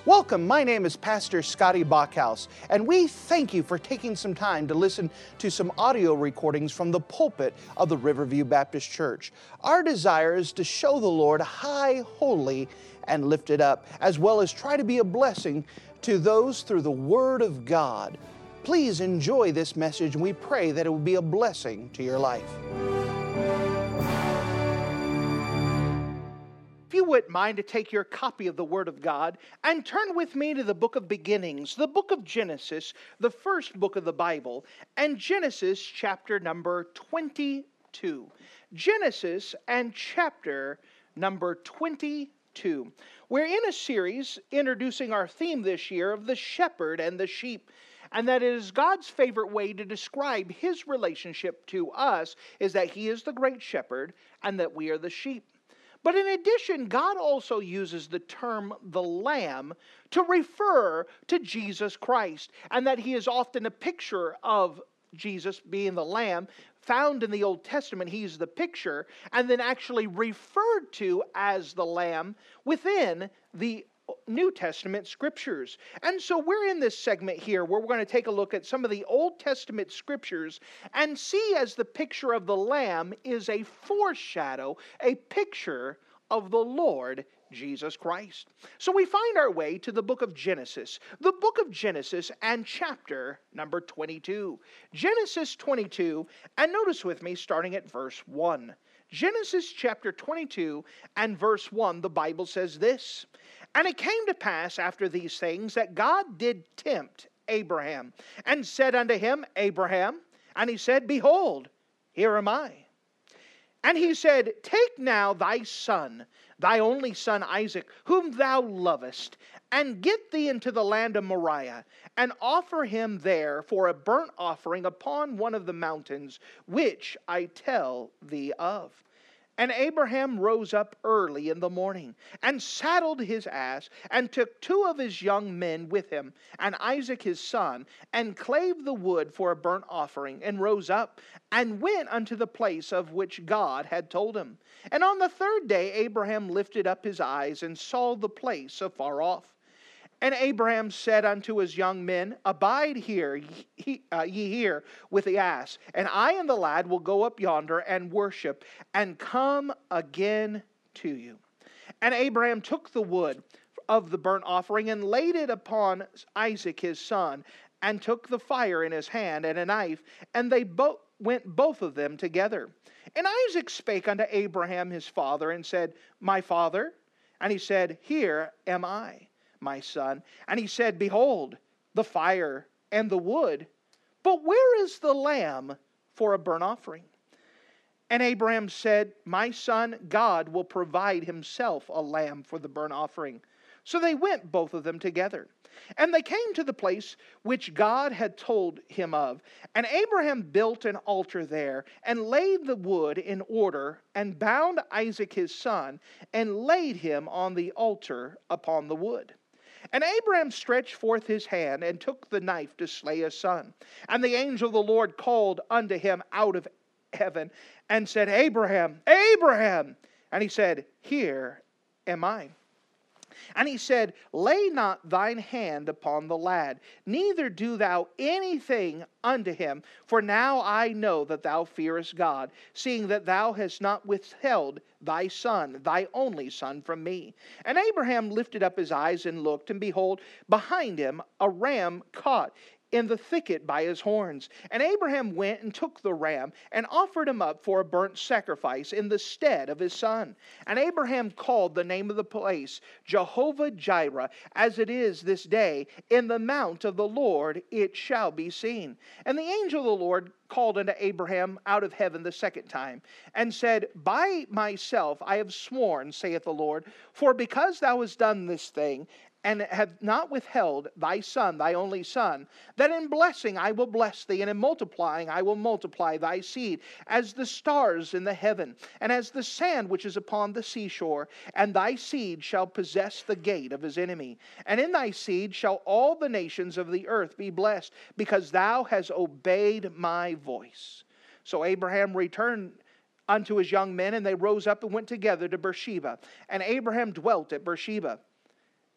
Welcome, my name is Pastor Scotty Bachhaus, and we thank you for taking some time to listen to some audio recordings from the pulpit of the Riverview Baptist Church. Our desire is to show the Lord high, holy, and lifted up, as well as try to be a blessing to those through the Word of God. Please enjoy this message, and we pray that it will be a blessing to your life. If you wouldn't mind to take your copy of the Word of God and turn with me to the book of beginnings, the book of Genesis, the first book of the Bible, and Genesis chapter number 22. Genesis and chapter number 22. We're in a series introducing our theme this year of the shepherd and the sheep. And that is God's favorite way to describe His relationship to us is that He is the great shepherd and that we are the sheep. But in addition, God also uses the term the Lamb to refer to Jesus Christ, and that He is often a picture of Jesus being the Lamb. Found in the Old Testament, He's the picture, and then actually referred to as the Lamb within the New Testament scriptures. And so we're in this segment here where we're going to take a look at some of the Old Testament scriptures and see as the picture of the Lamb is a foreshadow, a picture of the Lord Jesus Christ. So we find our way to the book of Genesis. The book of Genesis and chapter number 22. Genesis 22, and notice with me starting at verse 1. Genesis chapter 22 and verse 1, the Bible says this: "And it came to pass after these things that God did tempt Abraham, and said unto him, Abraham, and he said, Behold, here am I. And he said, Take now thy son, thy only son Isaac, whom thou lovest, and get thee into the land of Moriah, and offer him there for a burnt offering upon one of the mountains, which I tell thee of. And Abraham rose up early in the morning, and saddled his ass, and took 2 of his young men with him, and Isaac his son, and clave the wood for a burnt offering, and rose up, and went unto the place of which God had told him. And on the 3rd day Abraham lifted up his eyes, and saw the place afar off. And Abraham said unto his young men, Abide here, ye here with the ass, and I and the lad will go up yonder and worship, and come again to you. And Abraham took the wood of the burnt offering, and laid it upon Isaac his son, and took the fire in his hand, and a knife, and they went both of them together. And Isaac spake unto Abraham his father, and said, My father? And he said, Here am I, my son. And he said, Behold, the fire and the wood, but where is the lamb for a burnt offering? And Abraham said, My son, God will provide himself a lamb for the burnt offering. So they went both of them together. And they came to the place which God had told him of. And Abraham built an altar there, and laid the wood in order, and bound Isaac his son, and laid him on the altar upon the wood. And Abraham stretched forth his hand, and took the knife to slay his son. And the angel of the Lord called unto him out of heaven, and said, Abraham, Abraham! And he said, Here am I. And he said, Lay not thine hand upon the lad, neither do thou anything unto him, for now I know that thou fearest God, seeing that thou hast not withheld thy son, thy only son, from me. And Abraham lifted up his eyes and looked, and behold, behind him a ram caught in the thicket by his horns. And Abraham went and took the ram, and offered him up for a burnt sacrifice in the stead of his son. And Abraham called the name of the place Jehovah Jireh, as it is this day, in the mount of the Lord it shall be seen. And the angel of the Lord called unto Abraham out of heaven the 2nd time, and said, By myself I have sworn, saith the Lord, for because thou hast done this thing, and have not withheld thy son, thy only son, that in blessing I will bless thee, and in multiplying I will multiply thy seed, as the stars in the heaven, and as the sand which is upon the seashore. And thy seed shall possess the gate of his enemy. And in thy seed shall all the nations of the earth be blessed, because thou hast obeyed my voice. So Abraham returned unto his young men, and they rose up and went together to Beersheba. And Abraham dwelt at Beersheba.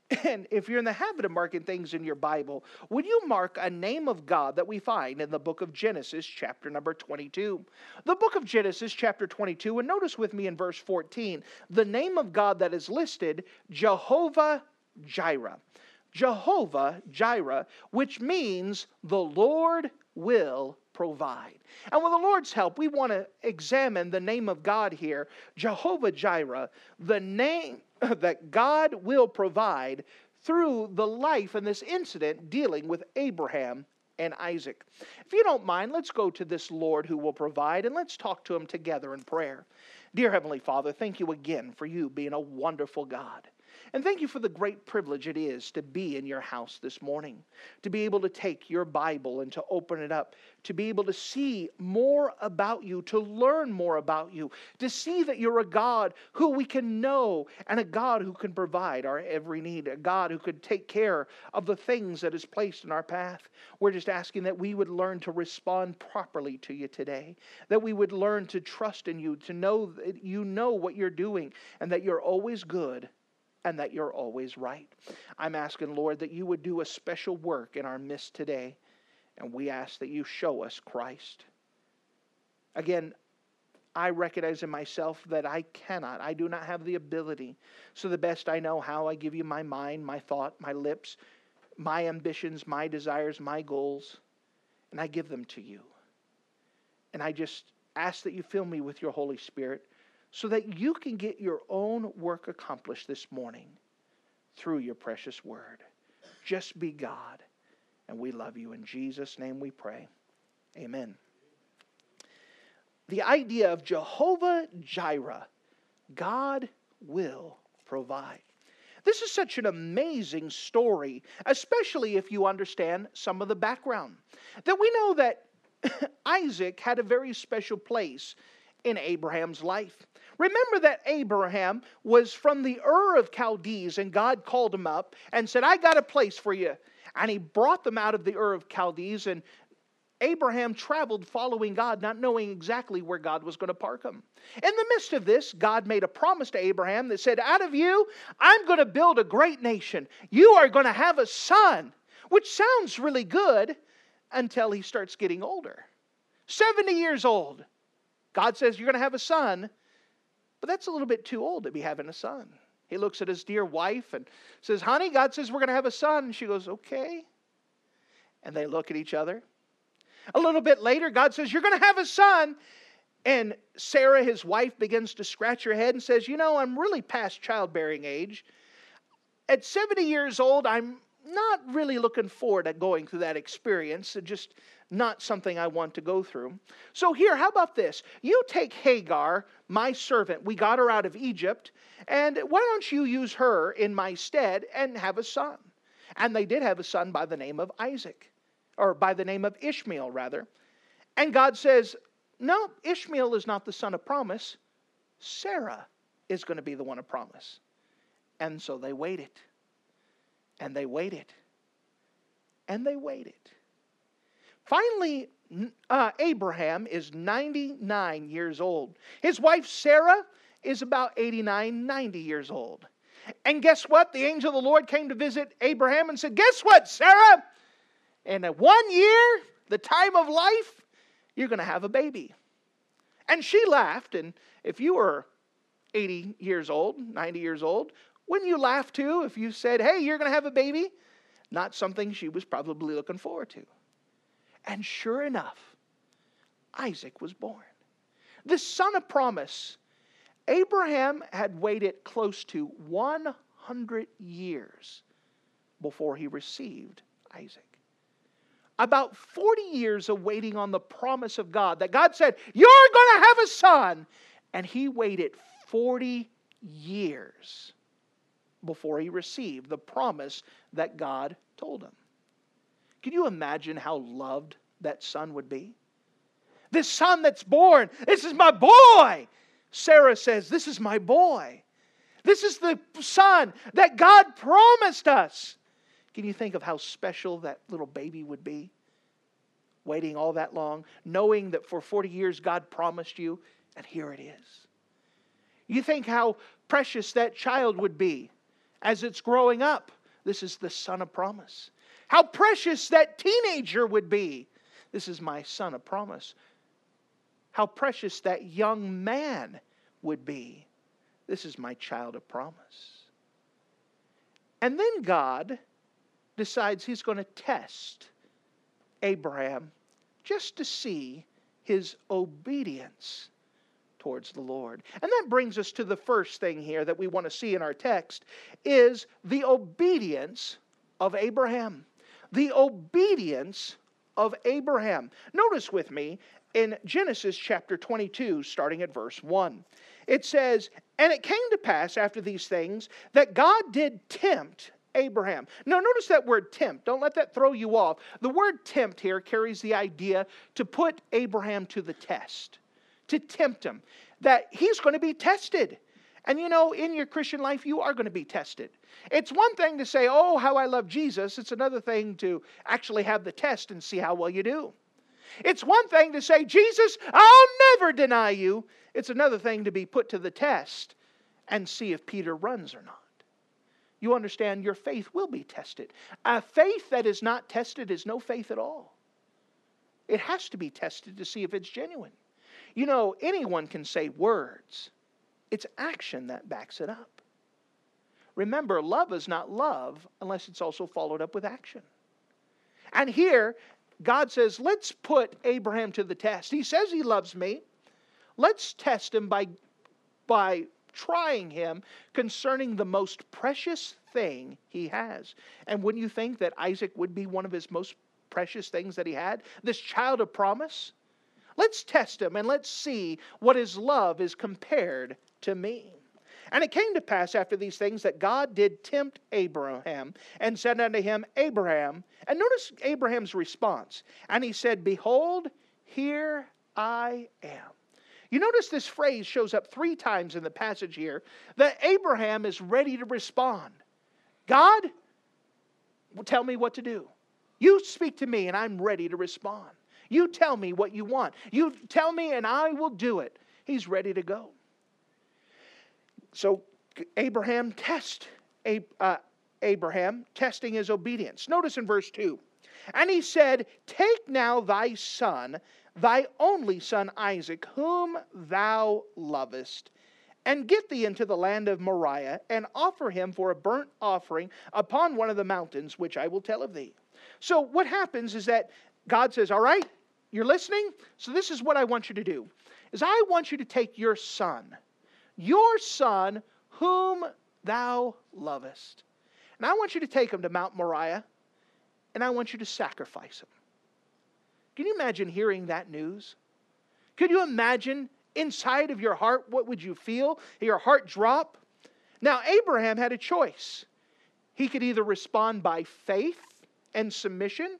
And if you're in the habit of marking things in your Bible, would you mark a name of God that we find in the book of Genesis, chapter number 22? The book of Genesis, chapter 22, and notice with me in verse 14, the name of God that is listed, Jehovah Jireh. Jehovah Jireh, which means the Lord will provide. And with the Lord's help, we want to examine the name of God here, Jehovah Jireh, the name that God will provide through the life and this incident dealing with Abraham and Isaac. If you don't mind, let's go to this Lord who will provide and let's talk to him together in prayer. Dear Heavenly Father, thank you again for you being a wonderful God. And thank you for the great privilege it is to be in your house this morning, to be able to take your Bible and to open it up, to be able to see more about you, to learn more about you, to see that you're a God who we can know and a God who can provide our every need, a God who could take care of the things that is placed in our path. We're just asking that we would learn to respond properly to you today, that we would learn to trust in you, to know that you know what you're doing and that you're always good and that you're always right. I'm asking, Lord, that you would do a special work in our midst today. And we ask that you show us Christ. Again, I recognize in myself that I do not have the ability. So the best I know how, I give you my mind, my thought, my lips, my ambitions, my desires, my goals, and I give them to you. And I just ask that you fill me with your Holy Spirit, so that you can get your own work accomplished this morning through your precious word. Just be God, and we love you. In Jesus' name we pray. Amen. The idea of Jehovah Jireh, God will provide. This is such an amazing story, especially if you understand some of the background. That we know that Isaac had a very special place in Abraham's life. Remember that Abraham was from the Ur of Chaldees, and God called him up and said, I got a place for you. And he brought them out of the Ur of Chaldees, and Abraham traveled following God, not knowing exactly where God was going to park him. In the midst of this, God made a promise to Abraham that said, out of you, I'm going to build a great nation. You are going to have a son, which sounds really good until he starts getting older. 70 years old. God says, you're going to have a son, but that's a little bit too old to be having a son. He looks at his dear wife and says, honey, God says we're going to have a son. And she goes, okay. And they look at each other. A little bit later, God says, you're going to have a son. And Sarah, his wife, begins to scratch her head and says, you know, I'm really past childbearing age. At 70 years old, I'm not really looking forward to going through that experience. It's just not something I want to go through. So here, how about this? You take Hagar, my servant. We got her out of Egypt. And why don't you use her in my stead and have a son? And they did have a son by the name of Isaac. Or by the name of Ishmael, rather. And God says, no, Ishmael is not the son of promise. Sarah is going to be the one of promise. And so they waited. And they waited. And they waited. Finally, Abraham is 99 years old. His wife Sarah is about 89, 90 years old. And guess what? The angel of the Lord came to visit Abraham and said, guess what, Sarah? In 1 year, the time of life, you're going to have a baby. And she laughed. And if you were 80 years old, 90 years old, wouldn't you laugh too if you said, hey, you're going to have a baby? Not something she was probably looking forward to. And sure enough, Isaac was born. The son of promise. Abraham had waited close to 100 years before he received Isaac. About 40 years of waiting on the promise of God, that God said, you're going to have a son. And he waited 40 years before he received the promise that God told him. Can you imagine how loved that son would be? This son that's born, this is my boy. Sarah says, this is my boy. This is the son that God promised us. Can you think of how special that little baby would be? Waiting all that long, knowing that for 40 years God promised you, and here it is. You think how precious that child would be as it's growing up. This is the son of promise. How precious that teenager would be. This is my son of promise. How precious that young man would be. This is my child of promise. And then God decides He's going to test Abraham just to see his obedience towards the Lord. And that brings us to the first thing here that we want to see in our text is the obedience of Abraham. The obedience of Abraham. Notice with me in Genesis chapter 22, starting at verse 1. It says, "And it came to pass after these things that God did tempt Abraham." Now notice that word tempt. Don't let that throw you off. The word tempt here carries the idea to put Abraham to the test. To tempt him. That he's going to be tested. And you know, in your Christian life, you are going to be tested. It's one thing to say, oh, how I love Jesus. It's another thing to actually have the test and see how well you do. It's one thing to say, Jesus, I'll never deny you. It's another thing to be put to the test and see if Peter runs or not. You understand, your faith will be tested. A faith that is not tested is no faith at all. It has to be tested to see if it's genuine. You know, anyone can say words. It's action that backs it up. Remember, love is not love unless it's also followed up with action. And here, God says, let's put Abraham to the test. He says he loves me. Let's test him by trying him concerning the most precious thing he has. And wouldn't you think that Isaac would be one of his most precious things that he had? This child of promise? Let's test him and let's see what his love is compared to me. And it came to pass after these things that God did tempt Abraham and said unto him, Abraham. And notice Abraham's response. And he said, Behold, here I am. You notice this phrase shows up 3 times in the passage here, that Abraham is ready to respond. God, tell me what to do. You speak to me and I'm ready to respond. You tell me what you want. You tell me and I will do it. He's ready to go. So Abraham tests Abraham, testing his obedience. Notice in verse 2. And he said, Take now thy son, thy only son Isaac, whom thou lovest, and get thee into the land of Moriah, and offer him for a burnt offering upon one of the mountains, which I will tell of thee. So what happens is that God says, all right, you're listening? So this is what I want you to do. Is I want you to take your son whom thou lovest. And I want you to take him to Mount Moriah, and I want you to sacrifice him. Can you imagine hearing that news? Could you imagine inside of your heart, what would you feel? Your heart drop? Now, Abraham had a choice. He could either respond by faith and submission,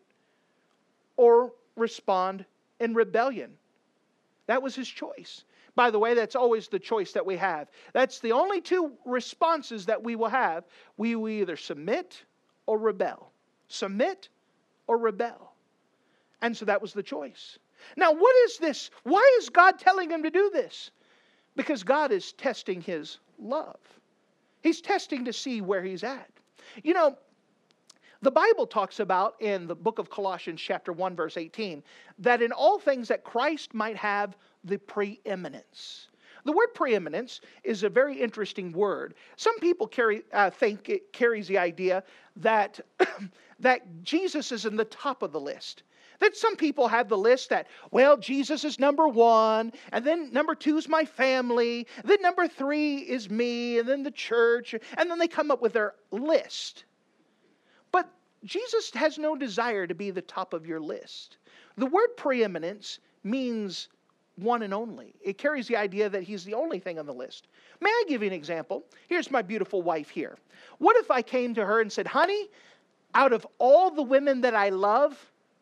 or respond in rebellion. That was his choice. By the way, that's always the choice that we have. That's the only 2 responses that we will have. We will either submit or rebel. Submit or rebel. And so that was the choice. Now, what is this? Why is God telling him to do this? Because God is testing his love. He's testing to see where he's at. You know, the Bible talks about in the book of Colossians chapter 1 verse 18 that in all things that Christ might have the preeminence. The word preeminence is a very interesting word. Some people think it carries the idea that, that Jesus is in the top of the list. That some people have the list that, well, Jesus is number 1, and then number 2 is my family, then number 3 is me, and then the church, and then they come up with their list. But Jesus has no desire to be the top of your list. The word preeminence means one and only. It carries the idea that he's the only thing on the list. May I give you an example? Here's my beautiful wife here. What if I came to her and said, honey, out of all the women that I love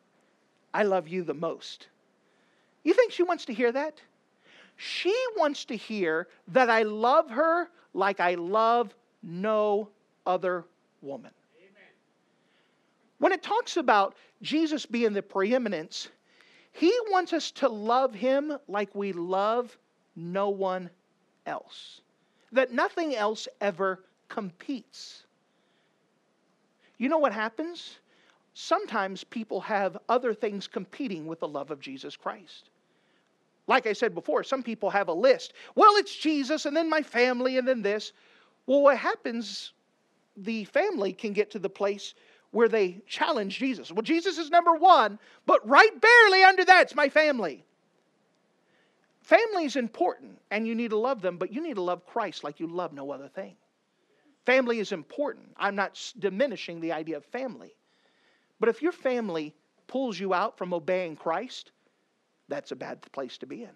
you the most. You think she wants to hear that? She wants to hear that I love her like I love no other woman. Amen. When it talks about Jesus being the preeminence, He wants us to love Him like we love no one else. That nothing else ever competes. You know what happens? Sometimes people have other things competing with the love of Jesus Christ. Like I said before, some people have a list. Well, it's Jesus, and then my family, and then this. Well, what happens, the family can get to the place where they challenge Jesus. Well, Jesus is number one, but right barely under that's my family. Family is important, and you need to love them, but you need to love Christ like you love no other thing. Family is important. I'm not diminishing the idea of family. But if your family pulls you out from obeying Christ, that's a bad place to be in.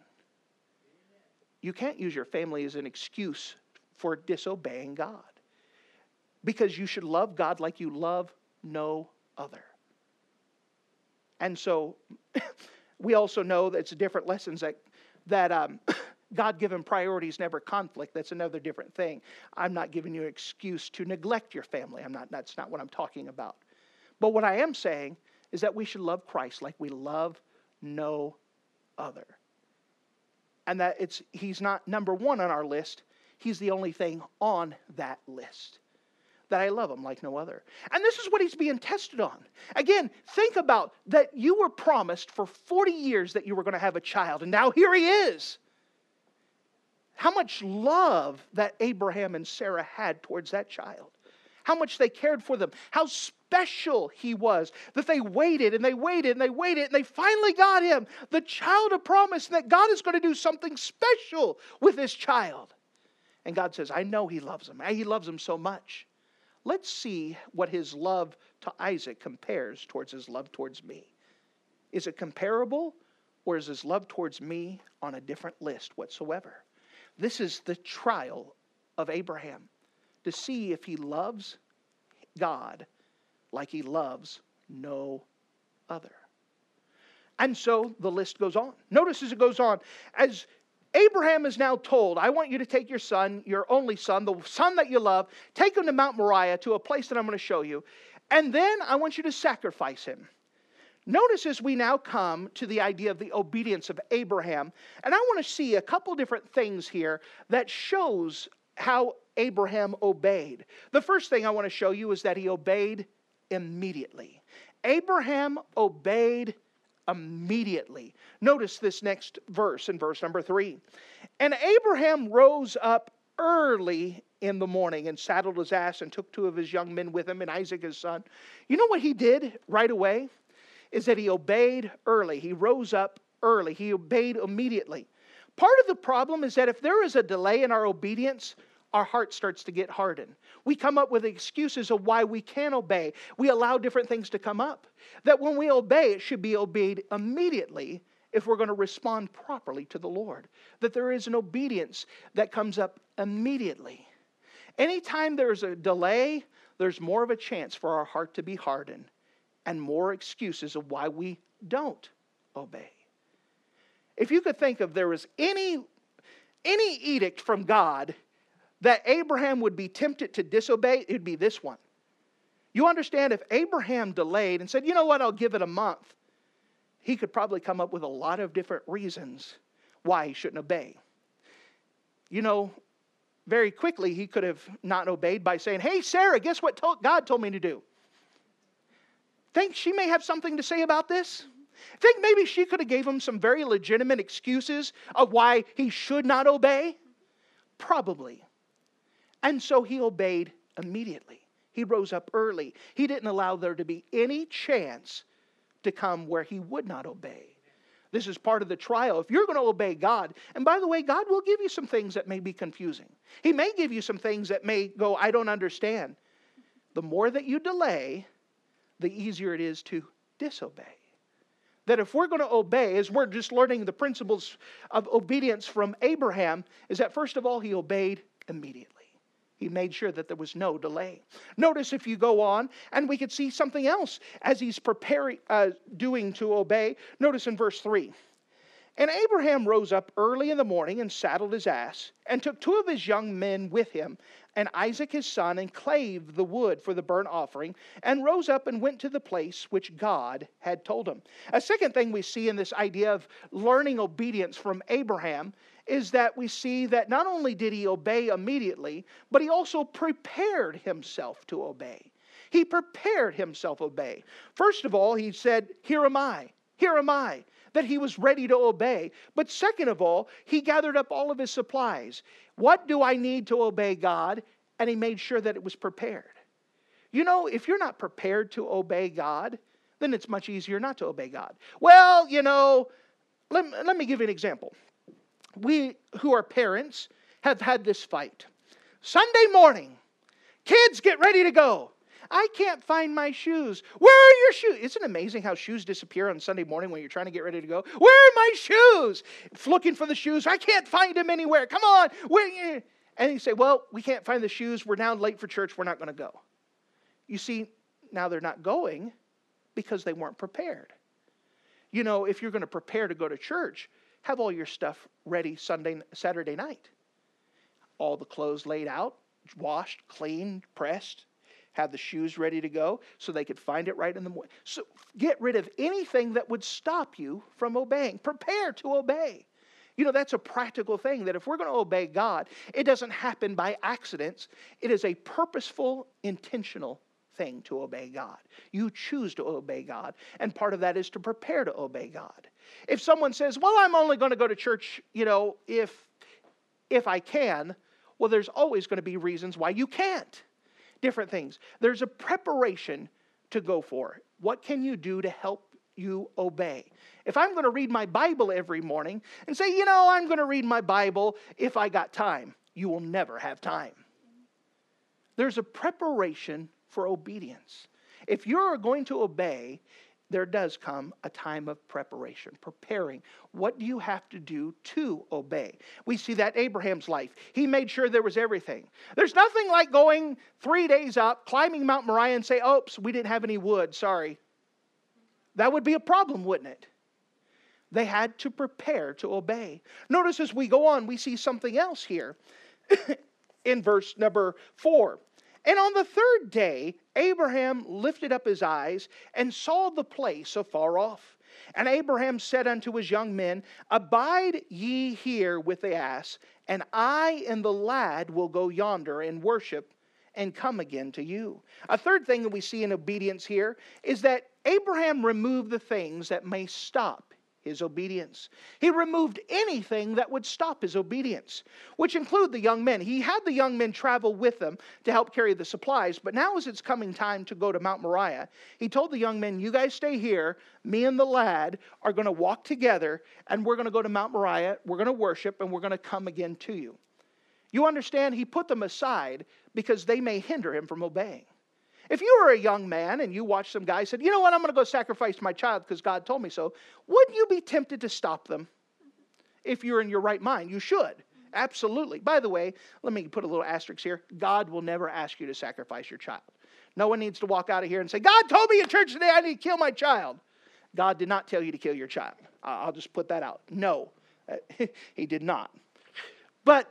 You can't use your family as an excuse for disobeying God. Because you should love God like you love no other. And so, we also know that it's different lessons that God-given priorities never conflict. That's another different thing. I'm not giving you an excuse to neglect your family. That's not what I'm talking about. But what I am saying is that we should love Christ like we love no other. And that He's not number one on our list. He's the only thing on that list. That I love Him like no other. And this is what He's being tested on. Again, think about that you were promised for 40 years that you were going to have a child. And now here he is. How much love that Abraham and Sarah had towards that child. How much they cared for them. How special he was. That they waited and they waited and they waited and they finally got him. The child of promise. And that God is going to do something special with this child. And God says, I know He loves him. He loves him so much. Let's see what His love to Isaac compares towards His love towards me. Is it comparable, or is His love towards me on a different list whatsoever? This is the trial of Abraham, to see if he loves God like he loves no other. And so the list goes on. Notice as it goes on, as Abraham is now told, I want you to take your son, your only son, the son that you love, take him to Mount Moriah, to a place that I'm going to show you, and then I want you to sacrifice him. Notice as we now come to the idea of the obedience of Abraham, and I want to see a couple different things here that shows how Abraham obeyed. The first thing I want to show you is that he obeyed immediately. Abraham obeyed immediately. Notice this next verse in verse number 3. And Abraham rose up early in the morning and saddled his ass and took 2 of his young men with him and Isaac his son. You know what he did right away? Is that he obeyed early. He rose up early. He obeyed immediately. Part of the problem is that if there is a delay in our obedience, our heart starts to get hardened. We come up with excuses of why we can't obey. We allow different things to come up. That when we obey, it should be obeyed immediately if we're going to respond properly to the Lord. That there is an obedience that comes up immediately. Anytime there's a delay, there's more of a chance for our heart to be hardened and more excuses of why we don't obey. If you could think of there was any edict from God that Abraham would be tempted to disobey, it would be this one. You understand, if Abraham delayed and said, you know what, I'll give it a month, he could probably come up with a lot of different reasons why he shouldn't obey. You know, very quickly he could have not obeyed by saying, hey, Sarah, guess what God told me to do? Think she may have something to say about this? Think maybe she could have gave him some very legitimate excuses of why he should not obey? Probably. And so he obeyed immediately. He rose up early. He didn't allow there to be any chance to come where he would not obey. This is part of the trial. If you're going to obey God, and by the way, God will give you some things that may be confusing. He may give you some things that may go, I don't understand. The more that you delay, the easier it is to disobey. That if we're going to obey, as we're just learning the principles of obedience from Abraham, is that first of all, he obeyed immediately. He made sure that there was no delay. Notice if you go on, and we could see something else as he's preparing, doing to obey. Notice in verse 3. And Abraham rose up early in the morning and saddled his ass and took 2 of his young men with him and Isaac his son and clave the wood for the burnt offering and rose up and went to the place which God had told him. A second thing we see in this idea of learning obedience from Abraham is that we see that not only did he obey immediately, but he also prepared himself to obey. He prepared himself to obey. First of all, he said, here am I, that he was ready to obey. But second of all, he gathered up all of his supplies. What do I need to obey God? And he made sure that it was prepared. You know, if you're not prepared to obey God, then it's much easier not to obey God. Well, you know, let me give you an example. We who are parents have had this fight. Sunday morning, kids, get ready to go. I can't find my shoes. Where are your shoes? Isn't it amazing how shoes disappear on Sunday morning when you're trying to get ready to go? Where are my shoes? Looking for the shoes. I can't find them anywhere. Come on. And you say, well, we can't find the shoes. We're now late for church. We're not going to go. You see, now they're not going because they weren't prepared. You know, if you're going to prepare to go to church, have all your stuff ready Saturday night. All the clothes laid out, washed, cleaned, pressed. Have the shoes ready to go so they could find it right in the morning. So get rid of anything that would stop you from obeying. Prepare to obey. You know, that's a practical thing, that if we're going to obey God, it doesn't happen by accidents. It is a purposeful, intentional thing to obey God. You choose to obey God, and part of that is to prepare to obey God. If someone says, well, I'm only going to go to church, you know, if I can, well, there's always going to be reasons why you can't. Different things. There's a preparation to go for. What can you do to help you obey? If I'm going to read my Bible every morning and say, you know, I'm going to read my Bible if I got time, you will never have time. There's a preparation for obedience. If you're going to obey, there does come a time of preparation, preparing. What do you have to do to obey? We see that in Abraham's life. He made sure there was everything. There's nothing like going 3 days up, climbing Mount Moriah and say, oops, we didn't have any wood, sorry. That would be a problem, wouldn't it? They had to prepare to obey. Notice as we go on, we see something else here in verse number 4. And on the third day, Abraham lifted up his eyes and saw the place afar off. And Abraham said unto his young men, abide ye here with the ass, and I and the lad will go yonder and worship and come again to you. A third thing that we see in obedience here is that Abraham removed the things that may stop his obedience. He removed anything that would stop his obedience, which include the young men. He had the young men travel with him to help carry the supplies, but now as it's coming time to go to Mount Moriah, he told the young men, you guys stay here. Me and the lad are going to walk together, and we're going to go to Mount Moriah. We're going to worship, and we're going to come again to you. You understand? He put them aside because they may hinder him from obeying. If you were a young man and you watched some guy said, you know what, I'm going to go sacrifice my child because God told me so, wouldn't you be tempted to stop them? If you're in your right mind, you should. Absolutely. By the way, let me put a little asterisk here. God will never ask you to sacrifice your child. No one needs to walk out of here and say, God told me in church today I need to kill my child. God did not tell you to kill your child. I'll just put that out. No, he did not. But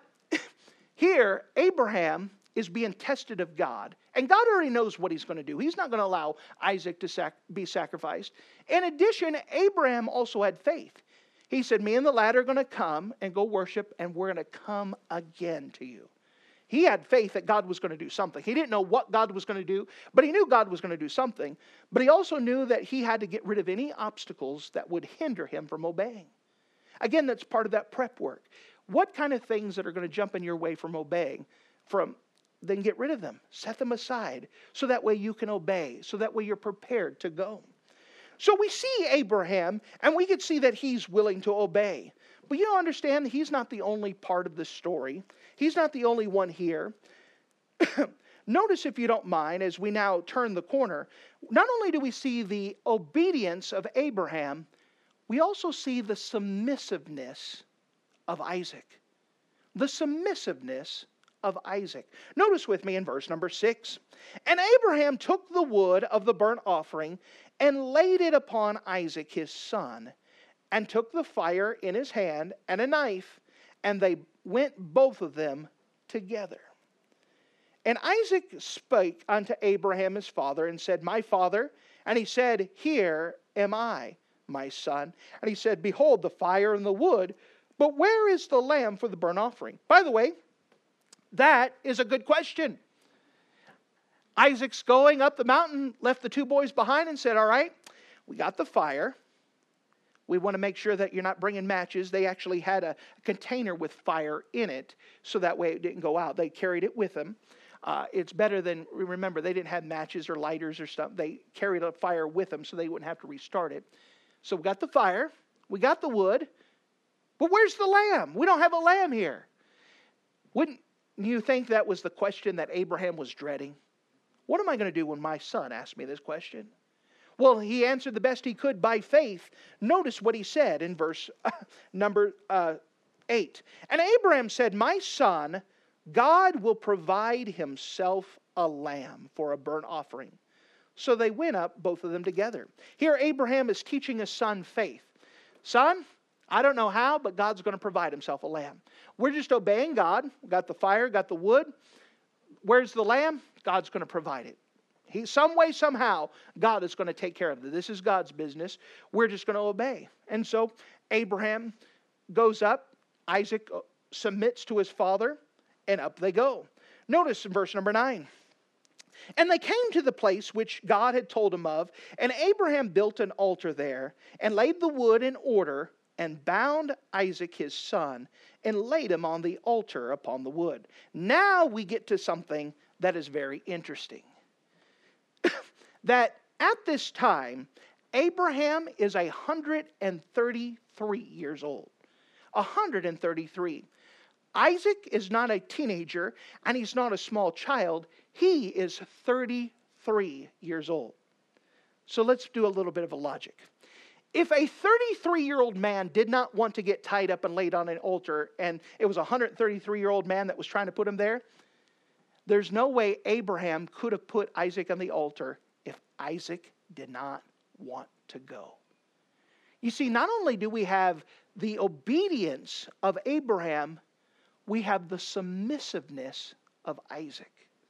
here, Abraham is being tested of God. And God already knows what he's going to do. He's not going to allow Isaac to be sacrificed. In addition, Abraham also had faith. He said, me and the lad are going to come and go worship, and we're going to come again to you. He had faith that God was going to do something. He didn't know what God was going to do, but he knew God was going to do something. But he also knew that he had to get rid of any obstacles that would hinder him from obeying. Again, that's part of that prep work. What kind of things that are going to jump in your way from obeying? Then get rid of them. Set them aside so that way you can obey. So that way you're prepared to go. So we see Abraham and we can see that he's willing to obey. But you understand, he's not the only part of the story. He's not the only one here. Notice, if you don't mind, as we now turn the corner, not only do we see the obedience of Abraham, we also see the submissiveness of Isaac. The submissiveness of Isaac. Notice with me in verse number 6. And Abraham took the wood of the burnt offering and laid it upon Isaac his son, and took the fire in his hand and a knife, and they went both of them together. And Isaac spake unto Abraham his father and said, my father. And he said, here am I, my son. And he said, behold the fire and the wood, but where is the lamb for the burnt offering? By the way, that is a good question. Isaac's going up the mountain, left the two boys behind and said, all right, we got the fire. We want to make sure that you're not bringing matches. They actually had a container with fire in it, so that way it didn't go out. They carried it with them. It's better than, remember, they didn't have matches or lighters or stuff. They carried a fire with them so they wouldn't have to restart it. So we got the fire, we got the wood, but where's the lamb? We don't have a lamb here. Wouldn't you think that was the question that Abraham was dreading? What am I going to do when my son asks me this question? Well, he answered the best he could by faith. Notice what he said in verse number 8. And Abraham said, my son, God will provide himself a lamb for a burnt offering. So they went up, both of them together. Here Abraham is teaching his son faith. Son, I don't know how, but God's going to provide himself a lamb. We're just obeying God. We got the fire, got the wood. Where's the lamb? God's going to provide it. Some way, somehow, God is going to take care of it. This is God's business. We're just going to obey. And so Abraham goes up. Isaac submits to his father, and up they go. Notice in verse number 9. And they came to the place which God had told him of, and Abraham built an altar there, and laid the wood in order, and bound Isaac his son, and laid him on the altar upon the wood. Now we get to something that is very interesting. That at this time, Abraham is 133 years old. 133. Isaac is not a teenager, and he's not a small child. He is 33 years old. So let's do a little bit of a logic. If a 33-year-old man did not want to get tied up and laid on an altar, and it was a 133-year-old man that was trying to put him there, there's no way Abraham could have put Isaac on the altar if Isaac did not want to go. You see, not only do we have the obedience of Abraham, we have the submissiveness of Isaac.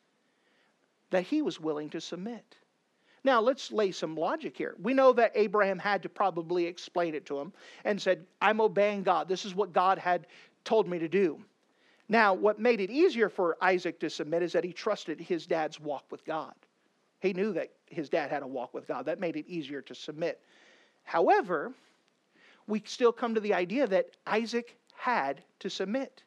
That he was willing to submit. Now, let's lay some logic here. We know that Abraham had to probably explain it to him and said, I'm obeying God. This is what God had told me to do. Now, what made it easier for Isaac to submit is that he trusted his dad's walk with God. He knew that his dad had a walk with God. That made it easier to submit. However, we still come to the idea that Isaac had to submit.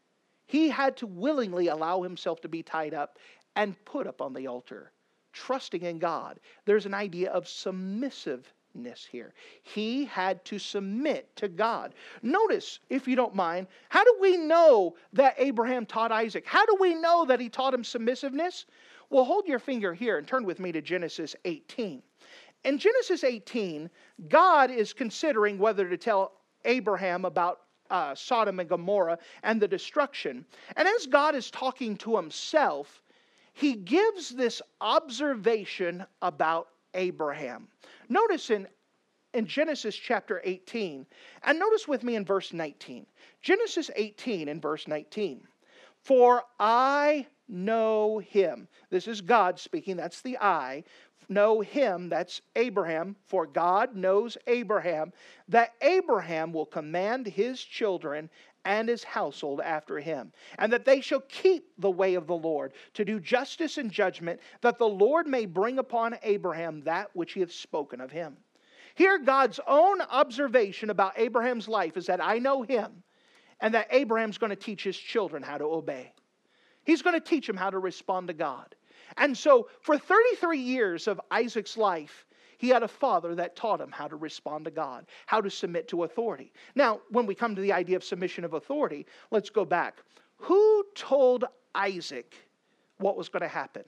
He had to willingly allow himself to be tied up and put up on the altar, trusting in God. There's an idea of submissiveness here. He had to submit to God. Notice, if you don't mind, how do we know that Abraham taught Isaac? How do we know that he taught him submissiveness? Well, hold your finger here and turn with me to Genesis 18. In Genesis 18, God is considering whether to tell Abraham about Sodom and Gomorrah and the destruction. And as God is talking to himself, he gives this observation about Abraham. Notice in Genesis chapter 18, and notice with me in verse 19. Genesis 18 and verse 19. For I know him. This is God speaking, that's the I. Know him, that's Abraham, for God knows Abraham, that Abraham will command his children and his household after him, and that they shall keep the way of the Lord, to do justice and judgment, that the Lord may bring upon Abraham that which he hath spoken of him. Here God's own observation about Abraham's life is that I know him, and that Abraham's going to teach his children how to obey. He's going to teach them how to respond to God. And so for 33 years of Isaac's life, he had a father that taught him how to respond to God, how to submit to authority. Now, when we come to the idea of submission of authority, let's go back. Who told Isaac what was going to happen?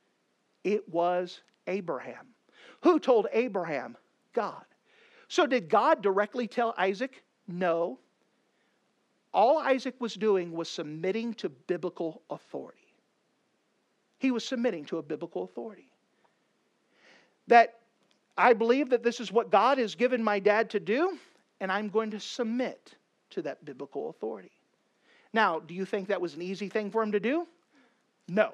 It was Abraham. Who told Abraham? God. So did God directly tell Isaac? No. All Isaac was doing was submitting to biblical authority. He was submitting to a biblical authority. That I believe that this is what God has given my dad to do, and I'm going to submit to that biblical authority. Now, do you think that was an easy thing for him to do? No.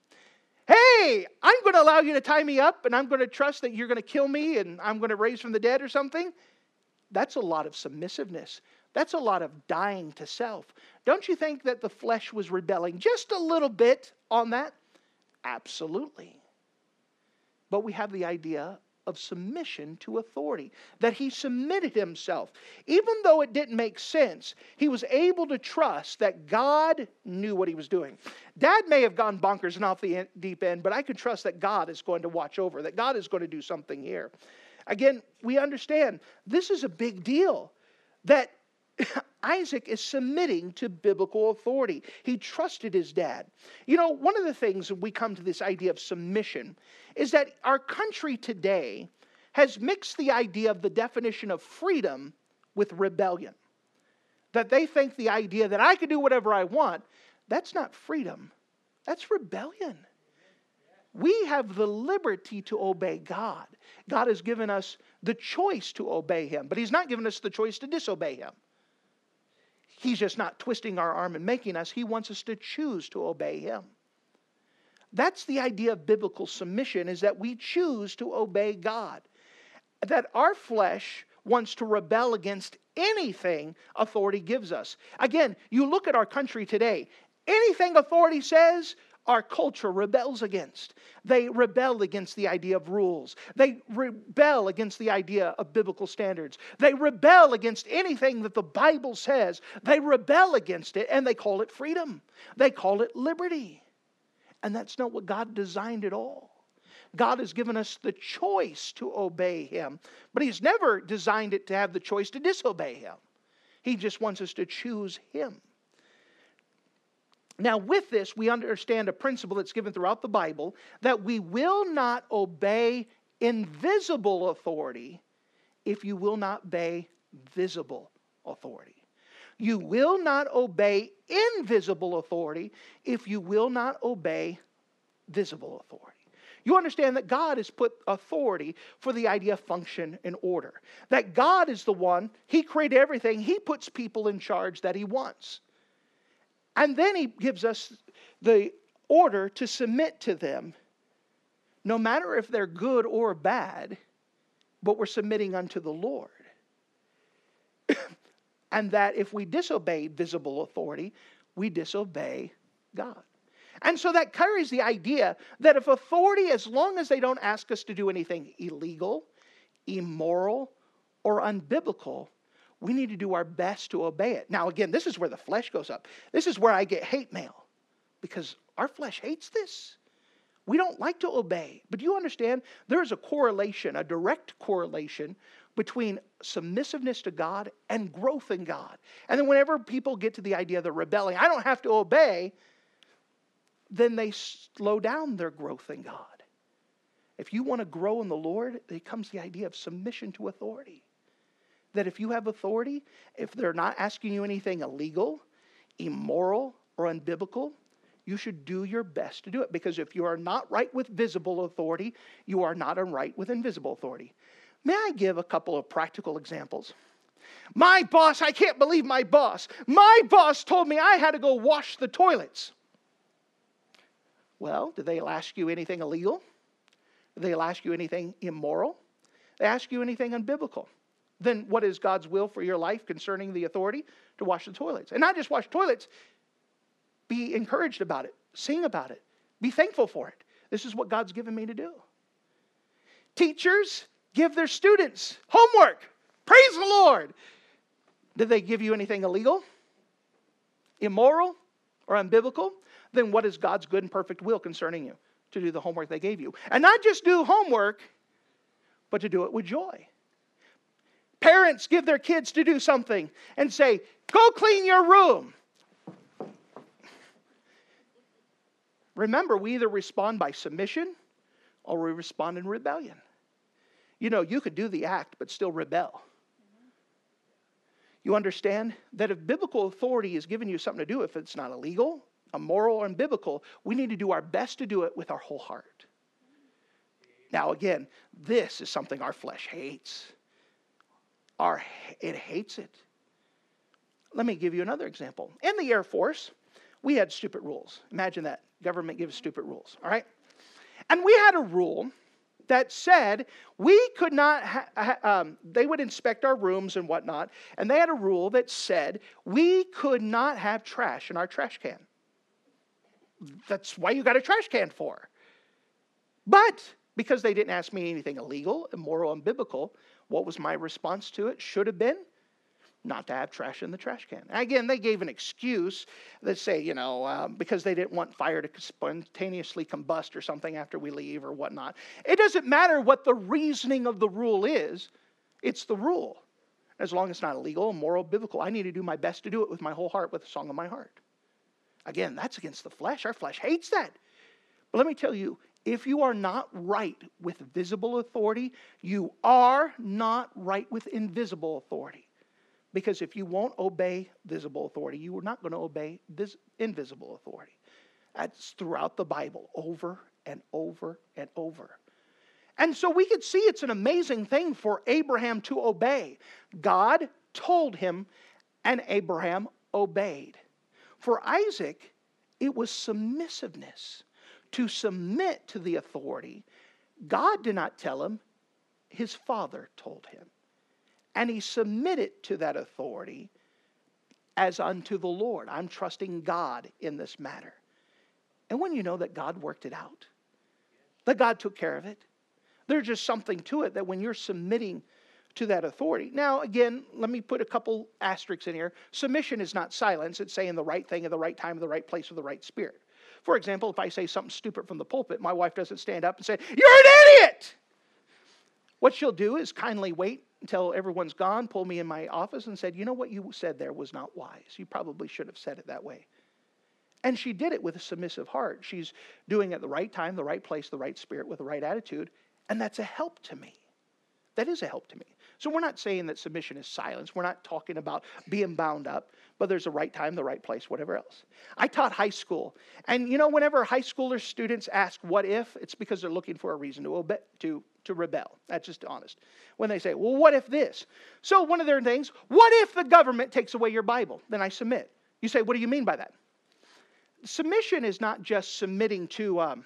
Hey, I'm going to allow you to tie me up, and I'm going to trust that you're going to kill me, and I'm going to raise from the dead or something. That's a lot of submissiveness. That's a lot of dying to self. Don't you think that the flesh was rebelling just a little bit on that? Absolutely. But we have the idea of submission to authority, that he submitted himself. Even though it didn't make sense, he was able to trust that God knew what he was doing. Dad may have gone bonkers and off the deep end, but I can trust that God is going to watch over, that God is going to do something here. Again, we understand this is a big deal, that Isaac is submitting to biblical authority. He trusted his dad. You know, one of the things when we come to this idea of submission is that our country today has mixed the idea of the definition of freedom with rebellion. That they think the idea that I can do whatever I want, that's not freedom. That's rebellion. We have the liberty to obey God. God has given us the choice to obey him, but he's not given us the choice to disobey him. He's just not twisting our arm and making us. He wants us to choose to obey him. That's the idea of biblical submission, is that we choose to obey God. That our flesh wants to rebel against anything authority gives us. Again, you look at our country today. Anything authority says, our culture rebels against. They rebel against the idea of rules. They rebel against the idea of biblical standards. They rebel against anything that the Bible says. They rebel against it, and they call it freedom. They call it liberty. And that's not what God designed at all. God has given us the choice to obey him, but he's never designed it to have the choice to disobey him. He just wants us to choose him. Now, with this, we understand a principle that's given throughout the Bible, that we will not obey invisible authority if you will not obey visible authority. You will not obey invisible authority if you will not obey visible authority. You understand that God has put authority for the idea of function and order. That God is the one, he created everything, he puts people in charge that he wants. And then he gives us the order to submit to them, no matter if they're good or bad, but we're submitting unto the Lord. And that if we disobey visible authority, we disobey God. And so that carries the idea that if authority, as long as they don't ask us to do anything illegal, immoral, or unbiblical, we need to do our best to obey it. Now again, this is where the flesh goes up. This is where I get hate mail, because our flesh hates this. We don't like to obey. But you understand, there is a correlation, a direct correlation between submissiveness to God and growth in God. And then whenever people get to the idea of the rebelling, I don't have to obey, then they slow down their growth in God. If you want to grow in the Lord, there comes the idea of submission to authority. That if you have authority, if they're not asking you anything illegal, immoral, or unbiblical, you should do your best to do it. Because if you are not right with visible authority, you are not right with invisible authority. May I give a couple of practical examples? My boss, I can't believe my boss. My boss told me I had to go wash the toilets. Well, did they ask you anything illegal? Did they ask you anything immoral? Did they ask you anything unbiblical? Then what is God's will for your life concerning the authority to wash the toilets? And not just wash toilets. Be encouraged about it. Sing about it. Be thankful for it. This is what God's given me to do. Teachers give their students homework. Praise the Lord. Did they give you anything illegal, immoral, or unbiblical? Then what is God's good and perfect will concerning you? To do the homework they gave you. And not just do homework, but to do it with joy. Parents give their kids to do something and say, go clean your room. Remember, we either respond by submission or we respond in rebellion. You know, you could do the act but still rebel. You understand that if biblical authority is giving you something to do, if it's not illegal, immoral, or unbiblical, we need to do our best to do it with our whole heart. Now again, this is something our flesh hates. It hates it. Let me give you another example. In the Air Force, we had stupid rules. Imagine that. Government gives stupid rules. All right? And we had a rule that said we could not, they would inspect our rooms and whatnot, and they had a rule that said we could not have trash in our trash can. That's why you got a trash can for. But because they didn't ask me anything illegal, immoral, unbiblical, what was my response to it? Should have been not to have trash in the trash can. Again, they gave an excuse that say, because they didn't want fire to spontaneously combust or something after we leave or whatnot. It doesn't matter what the reasoning of the rule is. It's the rule. As long as it's not illegal, immoral, biblical, I need to do my best to do it with my whole heart, with the song of my heart. Again, that's against the flesh. Our flesh hates that. But let me tell you, if you are not right with visible authority, you are not right with invisible authority. Because if you won't obey visible authority, you are not going to obey this invisible authority. That's throughout the Bible, over and over and over. And so we could see it's an amazing thing for Abraham to obey. God told him, and Abraham obeyed. For Isaac, it was submissiveness. To submit to the authority. God did not tell him, his father told him. And he submitted to that authority as unto the Lord. I'm trusting God in this matter. And when you know that God worked it out, that God took care of it, there's just something to it that when you're submitting to that authority. Now, again, let me put a couple asterisks in here. Submission is not silence. It's saying the right thing at the right time, in the right place, with the right spirit. For example, if I say something stupid from the pulpit, my wife doesn't stand up and say, "You're an idiot!" What she'll do is kindly wait until everyone's gone, pull me in my office and said, "You know what you said there was not wise. You probably should have said it that way." And she did it with a submissive heart. She's doing it at the right time, the right place, the right spirit, with the right attitude. And that's a help to me. That is a help to me. So we're not saying that submission is silence. We're not talking about being bound up. But there's a right time, the right place, whatever else. I taught high school. And whenever high schoolers, students ask what if, it's because they're looking for a reason to obey, to rebel. That's just honest. When they say, well, what if this? So one of their things, what if the government takes away your Bible? Then I submit. You say, what do you mean by that? Submission is not just submitting to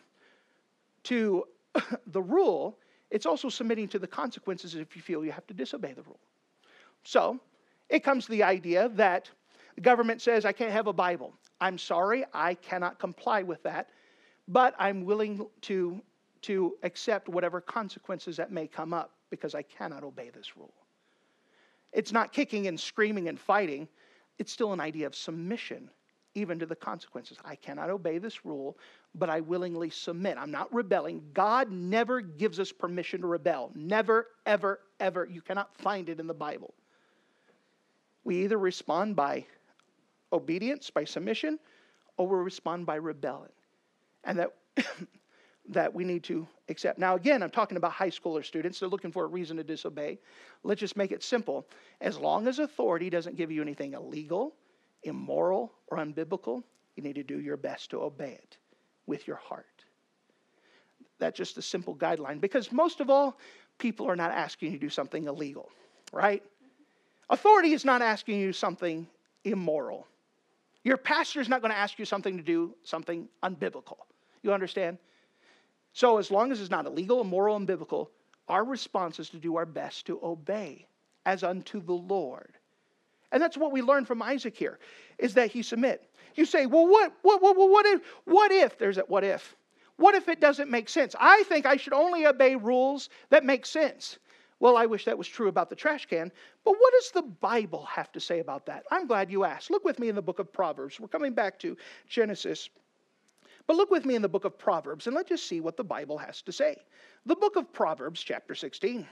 the rule. It's also submitting to the consequences if you feel you have to disobey the rule. So it comes to the idea that the government says, I can't have a Bible. I'm sorry, I cannot comply with that, but I'm willing to accept whatever consequences that may come up because I cannot obey this rule. It's not kicking and screaming and fighting. It's still an idea of submission, even to the consequences. I cannot obey this rule, but I willingly submit. I'm not rebelling. God never gives us permission to rebel. Never, ever, ever. You cannot find it in the Bible. We either respond by obedience, by submission, or we respond by rebellion. And that we need to accept. Now again, I'm talking about high schooler students. They're looking for a reason to disobey. Let's just make it simple. As long as authority doesn't give you anything illegal, immoral, or unbiblical, you need to do your best to obey it with your heart. That's just a simple guideline. Because most of all, people are not asking you to do something illegal, right? Authority is not asking you something immoral. Your pastor is not going to ask you something to do something unbiblical. You understand? So as long as it's not illegal, immoral, and unbiblical, our response is to do our best to obey as unto the Lord. And that's what we learn from Isaac here, is that he submit. You say, well, what if? There's that what if. What if it doesn't make sense? I think I should only obey rules that make sense. Well, I wish that was true about the trash can. But what does the Bible have to say about that? I'm glad you asked. Look with me in the book of Proverbs. We're coming back to Genesis. But look with me in the book of Proverbs, and let's just see what the Bible has to say. The book of Proverbs, chapter 16.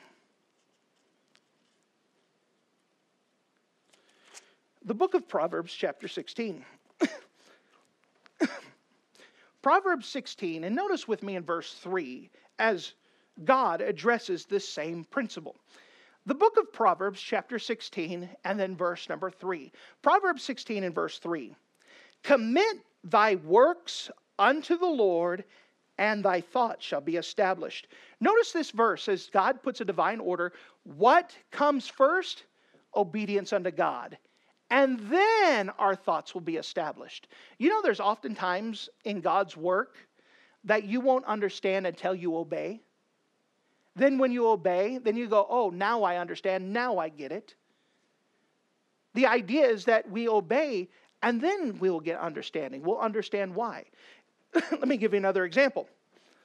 The book of Proverbs, chapter 16. Proverbs 16, and notice with me in verse 3, as God addresses this same principle. The book of Proverbs, chapter 16, and then verse number 3. Proverbs 16 and verse 3. Commit thy works unto the Lord, and thy thoughts shall be established. Notice this verse as God puts a divine order. What comes first? Obedience unto God. And then our thoughts will be established. You know, there's often times in God's work that you won't understand until you obey. Then when you obey, then you go, oh, now I understand, now I get it. The idea is that we obey, and then we'll get understanding. We'll understand why. Let me give you another example.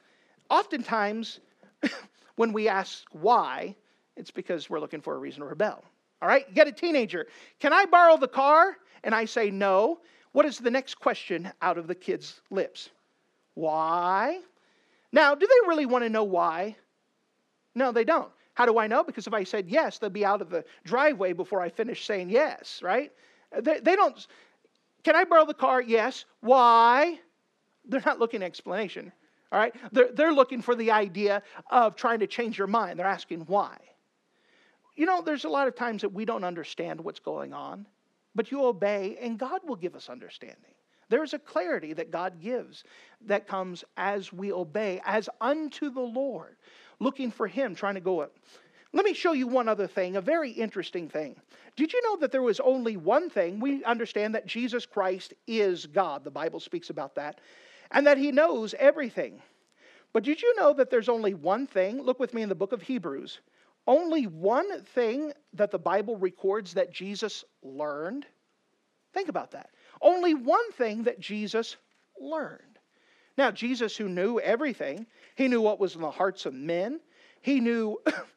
Oftentimes, when we ask why, it's because we're looking for a reason to rebel. All right? You get a teenager. Can I borrow the car? And I say no. What is the next question out of the kid's lips? Why? Now, do they really want to know why? No, they don't. How do I know? Because if I said yes, they'll be out of the driveway before I finish saying yes, right? They don't. Can I borrow the car? Yes. Why? They're not looking at explanation. All right? They're looking for the idea of trying to change your mind. They're asking why. You know, there's a lot of times that we don't understand what's going on, but you obey and God will give us understanding. There's a clarity that God gives that comes as we obey, as unto the Lord, looking for Him, trying to go up. Let me show you one other thing, a very interesting thing. Did you know that there was only one thing? We understand that Jesus Christ is God. The Bible speaks about that. And that He knows everything. But did you know that there's only one thing? Look with me in the book of Hebrews. Only one thing that the Bible records that Jesus learned. Think about that. Only one thing that Jesus learned. Now, Jesus, who knew everything, He knew what was in the hearts of men. He knew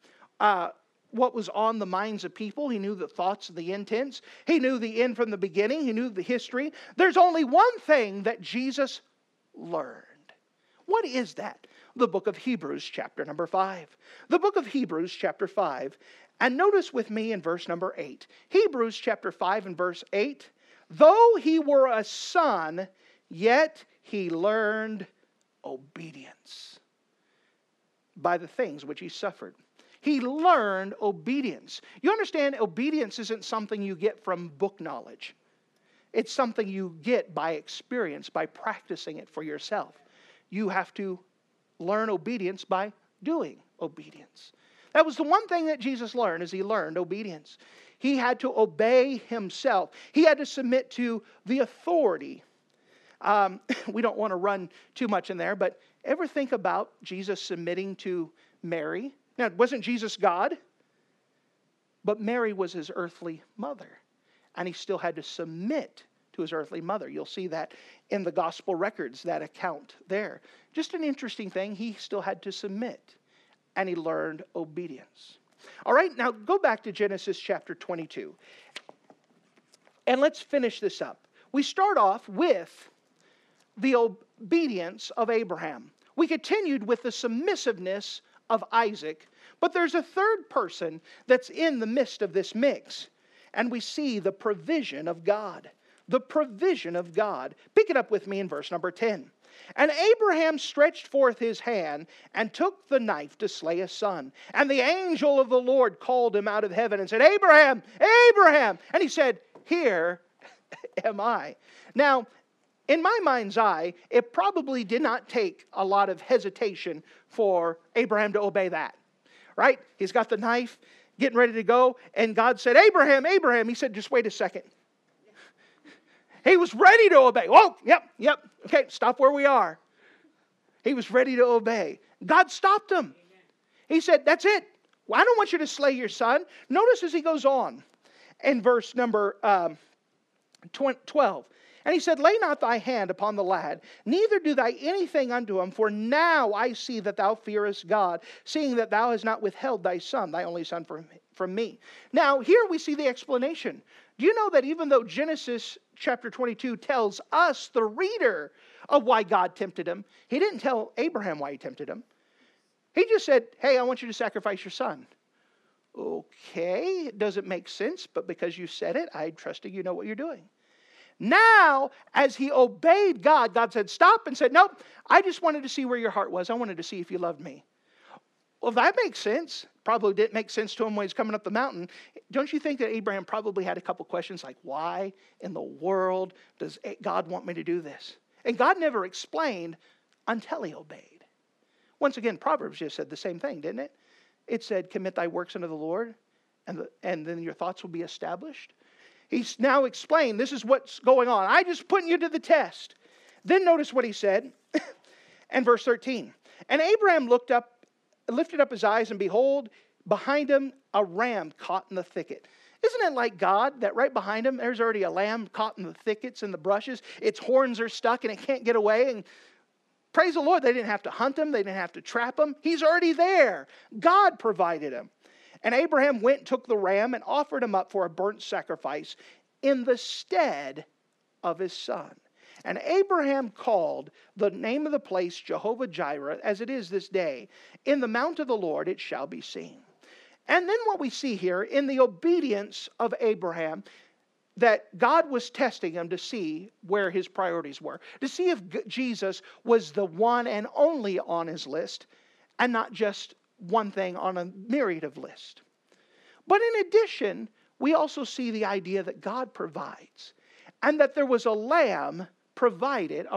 what was on the minds of people. He knew the thoughts and the intents. He knew the end from the beginning. He knew the history. There's only one thing that Jesus learned. What is that? The book of Hebrews, chapter number 5. The book of Hebrews, chapter 5. And notice with me in verse number 8. Hebrews, chapter 5 and verse 8. Though he were a son, yet he learned obedience by the things which he suffered. He learned obedience. You understand, obedience isn't something you get from book knowledge. It's something you get by experience, by practicing it for yourself. You have to learn obedience by doing obedience. That was the one thing that Jesus learned, is He learned obedience. He had to obey Himself. He had to submit to the authority. We don't want to run too much in there, but ever think about Jesus submitting to Mary? Now, wasn't Jesus God? But Mary was His earthly mother. And He still had to submit to His earthly mother. You'll see that in the gospel records, that account there. Just an interesting thing, He still had to submit. And He learned obedience. All right, now go back to Genesis chapter 22. And let's finish this up. We start off with the obedience of Abraham. We continued with the submissiveness of Isaac. But there's a third person that's in the midst of this mix. And we see the provision of God. The provision of God. Pick it up with me in verse number 10. And Abraham stretched forth his hand and took the knife to slay his son. And the angel of the Lord called him out of heaven and said, Abraham, Abraham. And he said, Here am I. Now, in my mind's eye, it probably did not take a lot of hesitation for Abraham to obey that. Right? He's got the knife, getting ready to go. And God said, Abraham, Abraham. He said, just wait a second. He was ready to obey. Oh, yep. Okay, stop where we are. He was ready to obey. God stopped him. He said, that's it. Well, I don't want you to slay your son. Notice as he goes on in verse number 12. And he said, lay not thy hand upon the lad, neither do thy anything unto him, for now I see that thou fearest God, seeing that thou hast not withheld thy son, thy only son, from me. Now, here we see the explanation. Do you know that even though Genesis chapter 22 tells us, the reader, of why God tempted him, He didn't tell Abraham why He tempted him. He just said, hey, I want you to sacrifice your son. Okay, it doesn't make sense, but because you said it, I'm trusting you know what you're doing. Now, as he obeyed God, God said, stop, and said, nope, I just wanted to see where your heart was. I wanted to see if you loved me. Well, that makes sense. Probably didn't make sense to him when he's coming up the mountain. Don't you think that Abraham probably had a couple questions like, why in the world does God want me to do this? And God never explained until he obeyed. Once again, Proverbs just said the same thing, didn't it? It said, commit thy works unto the Lord, and then your thoughts will be established. He's now explained, this is what's going on. I just put you to the test. Then notice what he said in verse 13. And Abraham lifted up his eyes, and behold, behind him a ram caught in the thicket. Isn't it like God that right behind him, there's already a lamb caught in the thickets and the brushes. Its horns are stuck and it can't get away. And praise the Lord, they didn't have to hunt him. They didn't have to trap him. He's already there. God provided him. And Abraham went and took the ram and offered him up for a burnt sacrifice in the stead of his son. And Abraham called the name of the place Jehovah Jireh, as it is this day. In the mount of the Lord it shall be seen. And then what we see here, in the obedience of Abraham, that God was testing him to see where his priorities were. To see if Jesus was the one and only on his list, and not just one thing on a myriad of lists. But in addition, we also see the idea that God provides. And that there was a ram provided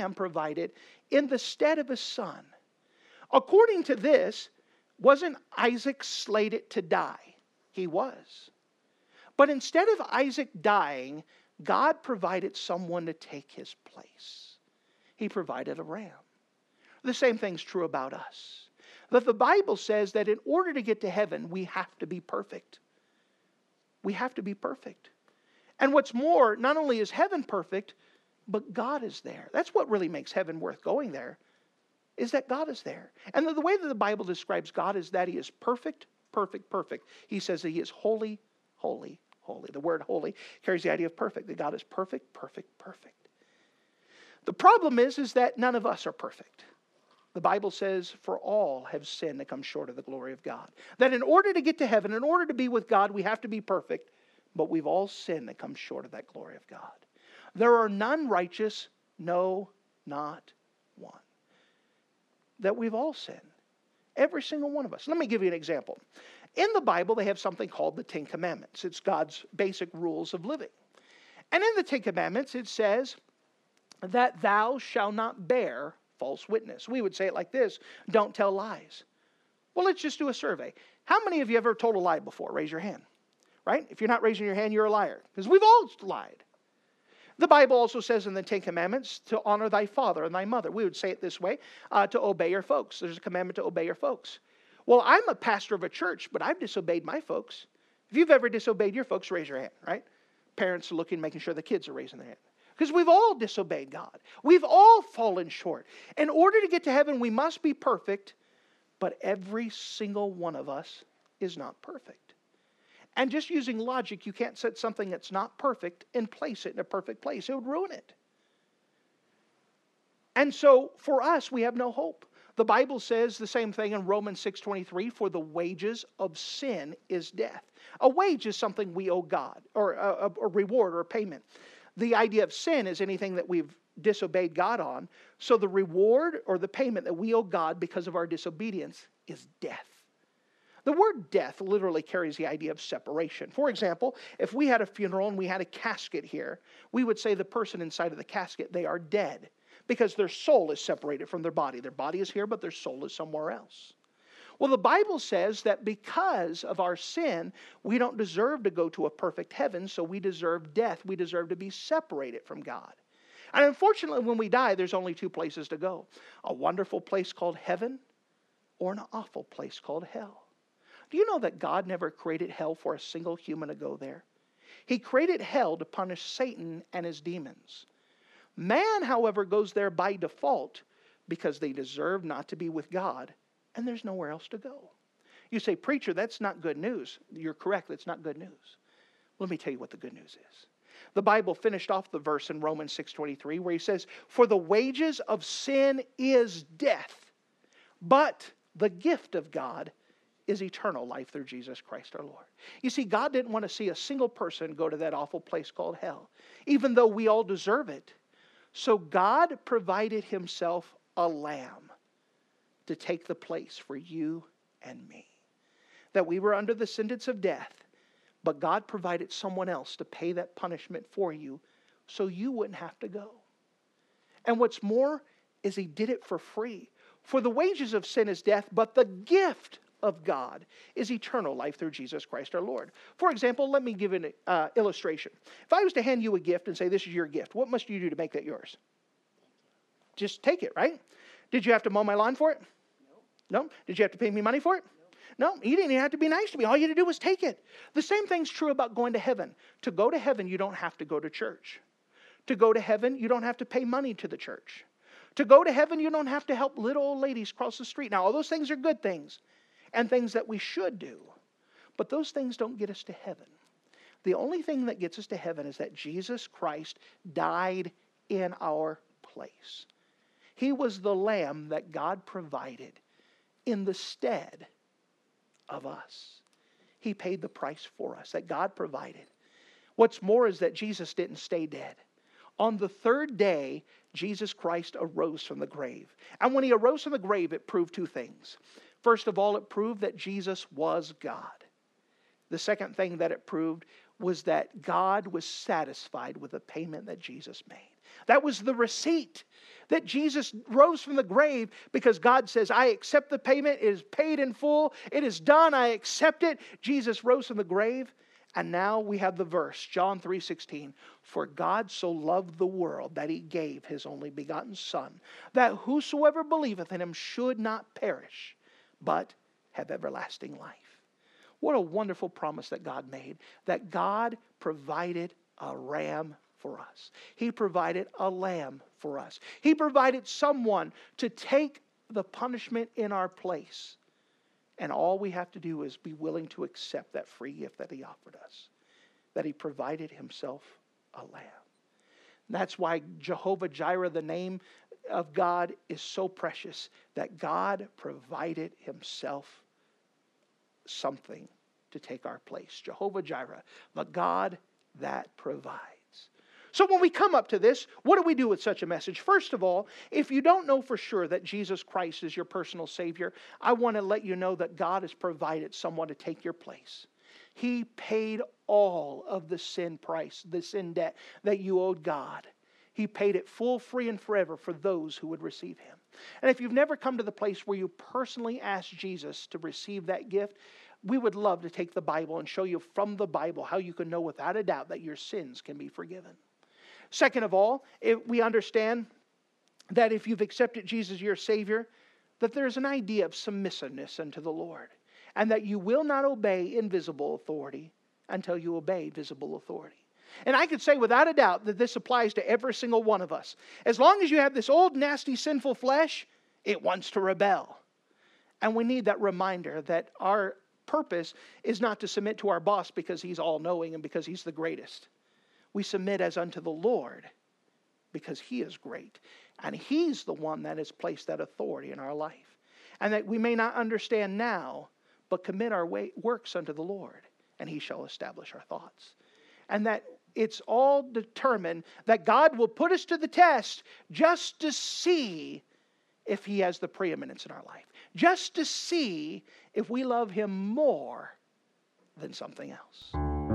in the stead of his son. According to this, wasn't Isaac slated to die? He was. But instead of Isaac dying, God provided someone to take his place. He provided a ram. The same thing's true about us. That the Bible says that in order to get to heaven, we have to be perfect. We have to be perfect. And what's more, not only is heaven perfect, but God is there. That's what really makes heaven worth going there, is that God is there. And the way that the Bible describes God is that he is perfect, perfect, perfect. He says that he is holy, holy, holy. The word holy carries the idea of perfect, that God is perfect, perfect, perfect. The problem is that none of us are perfect. The Bible says, for all have sinned and come short of the glory of God. That in order to get to heaven, in order to be with God, we have to be perfect. But we've all sinned and come short of that glory of God. There are none righteous, no, not one. That we've all sinned. Every single one of us. Let me give you an example. In the Bible, they have something called the Ten Commandments. It's God's basic rules of living. And in the Ten Commandments, it says that thou shalt not bear false witness. We would say it like this: don't tell lies. Well, let's just do a survey. How many of you ever told a lie before? Raise your hand. Right? If you're not raising your hand, you're a liar. Because we've all lied. The Bible also says in the Ten Commandments to honor thy father and thy mother. We would say it this way, to obey your folks. There's a commandment to obey your folks. Well, I'm a pastor of a church, but I've disobeyed my folks. If you've ever disobeyed your folks, raise your hand, right? Parents are looking, making sure the kids are raising their hand. Because we've all disobeyed God. We've all fallen short. In order to get to heaven, we must be perfect, but every single one of us is not perfect. And just using logic, you can't set something that's not perfect and place it in a perfect place. It would ruin it. And so, for us, we have no hope. The Bible says the same thing in Romans 6:23, for the wages of sin is death. A wage is something we owe God, or a reward or a payment. The idea of sin is anything that we've disobeyed God on. So the reward or the payment that we owe God because of our disobedience is death. The word death literally carries the idea of separation. For example, if we had a funeral and we had a casket here, we would say the person inside of the casket, they are dead because their soul is separated from their body. Their body is here, but their soul is somewhere else. Well, the Bible says that because of our sin, we don't deserve to go to a perfect heaven, so we deserve death. We deserve to be separated from God. And unfortunately, when we die, there's only two places to go. A wonderful place called heaven or an awful place called hell. Do you know that God never created hell for a single human to go there? He created hell to punish Satan and his demons. Man, however, goes there by default because they deserve not to be with God, and there's nowhere else to go. You say, preacher, that's not good news. You're correct, that's not good news. Let me tell you what the good news is. The Bible finished off the verse in Romans 6:23 where he says, for the wages of sin is death, but the gift of God is eternal life through Jesus Christ our Lord. You see, God didn't want to see a single person go to that awful place called hell, even though we all deserve it. So God provided himself a lamb to take the place for you and me. That we were under the sentence of death, but God provided someone else to pay that punishment for you so you wouldn't have to go. And what's more is he did it for free. For the wages of sin is death, but the gift of God is eternal life through Jesus Christ our Lord. For example, let me give an illustration. If I was to hand you a gift and say, this is your gift, what must you do to make that yours? Just take it, right? Did you have to mow my lawn for it? No. Did you have to pay me money for it? No. You didn't even have to be nice to me. All you had to do was take it. The same thing's true about going to heaven. To go to heaven, you don't have to go to church. To go to heaven, you don't have to pay money to the church. To go to heaven, you don't have to help little old ladies cross the street. Now, all those things are good things and things that we should do. But those things don't get us to heaven. The only thing that gets us to heaven is that Jesus Christ died in our place. He was the lamb that God provided in the stead of us. He paid the price for us that God provided. What's more is that Jesus didn't stay dead. On the third day, Jesus Christ arose from the grave. And when he arose from the grave, it proved two things. First of all, it proved that Jesus was God. The second thing that it proved was that God was satisfied with the payment that Jesus made. That was the receipt that Jesus rose from the grave because God says, I accept the payment. It is paid in full. It is done. I accept it. Jesus rose from the grave. And now we have the verse, John 3:16. For God so loved the world that he gave his only begotten Son, that whosoever believeth in him should not perish, but have everlasting life. What a wonderful promise that God made, that God provided a ram for us. He provided a lamb for us. He provided someone to take the punishment in our place. And all we have to do is be willing to accept that free gift that he offered us, that he provided himself a lamb. And that's why Jehovah Jireh, the name of God, is so precious, that God provided himself something to take our place. Jehovah Jireh, the God that provides. So when we come up to this, what do we do with such a message? First of all, if you don't know for sure that Jesus Christ is your personal Savior, I want to let you know that God has provided someone to take your place. He paid all of the sin price, the sin debt that you owed God. He paid it full, free, and forever for those who would receive him. And if you've never come to the place where you personally ask Jesus to receive that gift, we would love to take the Bible and show you from the Bible how you can know without a doubt that your sins can be forgiven. Second of all, we understand that if you've accepted Jesus as your Savior, that there's an idea of submissiveness unto the Lord, and that you will not obey invisible authority until you obey visible authority. And I could say without a doubt that this applies to every single one of us. As long as you have this old, nasty, sinful flesh, it wants to rebel. And we need that reminder that our purpose is not to submit to our boss because he's all-knowing and because he's the greatest. We submit as unto the Lord because he is great. And he's the one that has placed that authority in our life. And that we may not understand now, but commit our works unto the Lord, and he shall establish our thoughts. And that it's all determined that God will put us to the test just to see if he has the preeminence in our life. Just to see if we love him more than something else.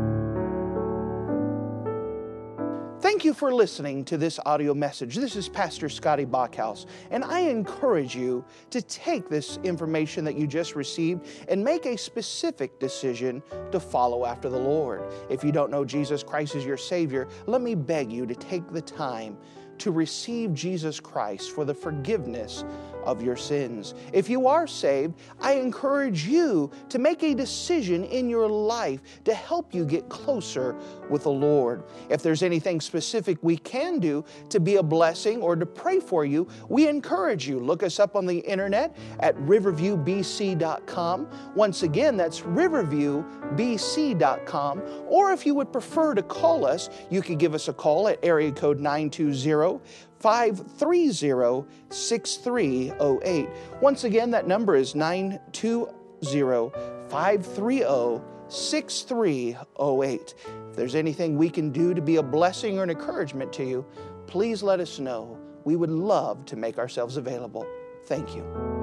Thank you for listening to this audio message. This is Pastor Scotty Bachhaus, and I encourage you to take this information that you just received and make a specific decision to follow after the Lord. If you don't know Jesus Christ as your Savior, let me beg you to take the time to receive Jesus Christ for the forgiveness of your sins. If you are saved, I encourage you to make a decision in your life to help you get closer with the Lord. If there's anything specific we can do to be a blessing or to pray for you, we encourage you. Look us up on the internet at riverviewbc.com. Once again, that's riverviewbc.com. Or if you would prefer to call us, you can give us a call at area code 920-530-6308. Once again, that number is 920-530-6308. If there's anything we can do to be a blessing or an encouragement to you, please let us know. We would love to make ourselves available. Thank you.